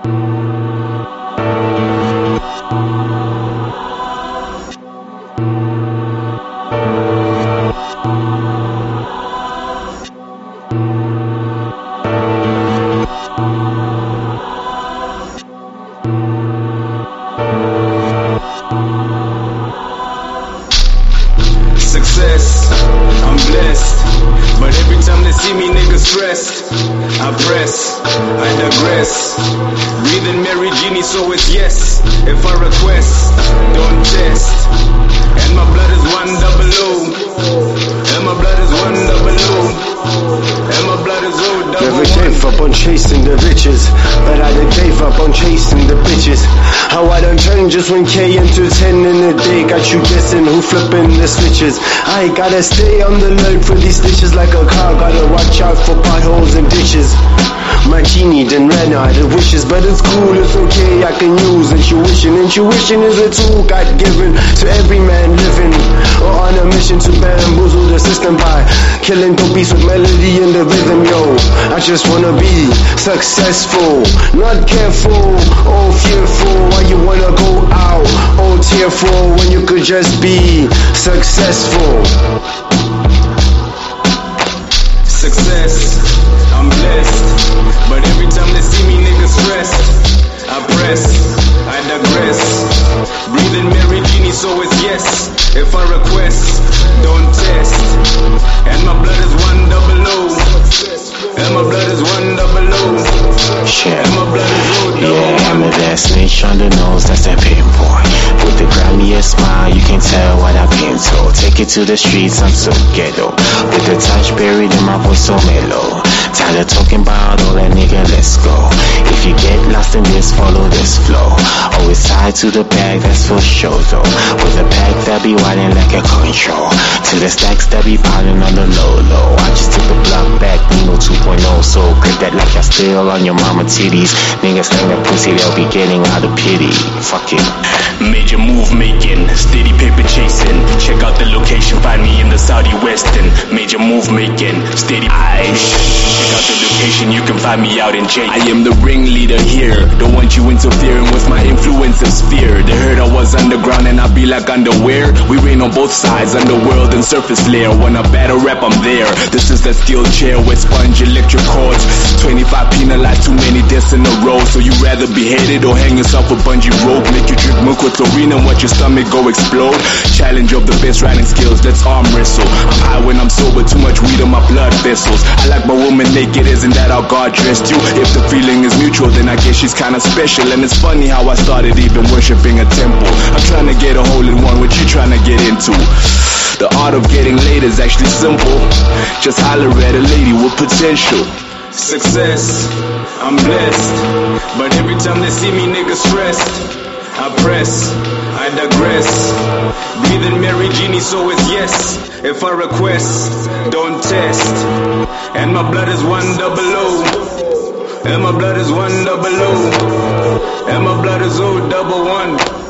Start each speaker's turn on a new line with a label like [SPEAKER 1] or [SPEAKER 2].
[SPEAKER 1] Success, I'm blessed, but every time they see me niggas stressed, I press, I digress, breathing Mary Genie, so it's yes, if I request, don't test, and my blood is 100, and my blood is 100, and my blood is 011.
[SPEAKER 2] Never gave up on chasing the riches, but I done gave up on chasing the bitches. How I done turned just 1K into 10 in a day. Got you guessing who flipping the switches. I gotta stay on the alert for these stitches like a car. Gotta watch out for potholes and ditches. My genie done ran out of wishes, but it's cool, it's okay, I can use intuition. Intuition is a tool God given to every man living, or on a mission to bamboozle the system by killing dopies with melody and the rhythm. Yo, I just wanna be successful, not careful or fearful. Why you wanna go out or tearful when you could just be successful?
[SPEAKER 1] Success, I'm blessed, but every time they see me niggas stressed, I press, I digress, breathing Mary Genie, so it's yes, if I request, don't test, and my blood is 100, and my blood is 100,
[SPEAKER 3] Shit.
[SPEAKER 1] and my blood is 011.
[SPEAKER 3] Yeah, I'm a that snitch on the nose, that's that pinpoint. With the grimiest smile, you can tell what I've been told. Take it to the streets, I'm so ghetto. With the touch buried in my voice so mellow. Tired of talking about all that nigga, let's go. If you get lost in this, follow this flow. Always tied to the bag, that's for sure though. With a pack that be wildin' like a control. To the stacks that be piling on the low. I just took the block back, Nino 2.0. So grip that like I still on your mama titties. Niggas hang that pussy, they'll be getting out of pity. Fuck it.
[SPEAKER 4] Major move making, steady paper chasing. Check out the location, find me in the Saudi Western. Major move making, steady. Check out the location, you can find me out in J. I am the ringleader here. Don't want you interfering with my influence of sphere. They heard I was underground and I be like underwear. We reign on both sides, underworld and surface layer. When I battle rap, I'm there. This is that steel chair with sponge electric cords. 25 penalized, too many deaths in a row. So you rather be hated or hang yourself a bungee rope. Make you drink milk with chlorine and watch your stomach go explode. Challenge of the best riding skills, let's arm wrestle. I'm high when I'm sober, too much weed on my blood vessels. I like my woman naked, isn't that how God dressed you? If the feeling is mutual, then I guess she's kinda special. And it's funny how I started even worshipping a temple. I'm trying to get a hole in one, what you trying to get into? The art of getting laid is actually simple. Just holler at a lady with potential.
[SPEAKER 1] Success, I'm blessed, but every time they see me niggas stressed, I press, I digress, breathing Mary Genie, so it's yes, if I request, don't test, and my blood is 100, and my blood is 100, and my blood is 011.